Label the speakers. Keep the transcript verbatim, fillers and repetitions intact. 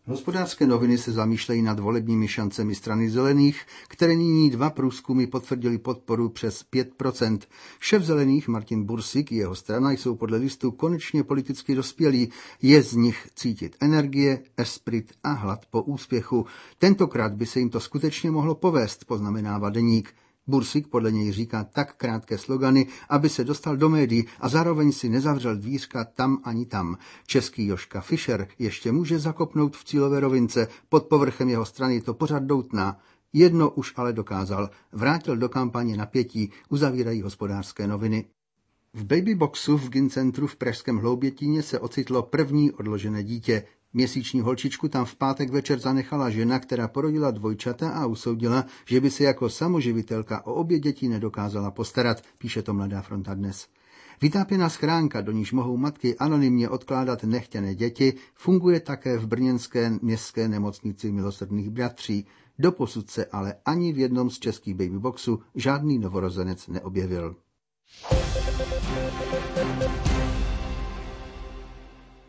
Speaker 1: Hospodářské noviny se zamýšlejí nad volebními šancemi strany Zelených, které nyní dva průzkumy potvrdili podporu přes pět procent. Šéf Zelených Martin Bursík i jeho strana jsou podle listu konečně politicky dospělí. Je z nich cítit energie, esprit a hlad po úspěchu. Tentokrát by se jim to skutečně mohlo povést, poznamenává deník. Bursík podle něj říká tak krátké slogany, aby se dostal do médií a zároveň si nezavřel dvířka tam ani tam. Český Jožka Fischer ještě může zakopnout v cílové rovince, pod povrchem jeho strany to pořád doutná. Jedno už ale dokázal, vrátil do kampaně napětí, uzavírají Hospodářské noviny. V babyboxu v Gyncentru v pražském Hloubětíně se ocitlo první odložené dítě. Měsíční holčičku tam v pátek večer zanechala žena, která porodila dvojčata a usoudila, že by se jako samoživitelka o obě děti nedokázala postarat, píše to Mladá fronta dnes. Vytápěná schránka, do níž mohou matky anonymně odkládat nechtěné děti, funguje také v brněnské městské nemocnici Milosrdných bratří. Doposud se ale ani v jednom z českých babyboxů žádný novorozenec neobjevil.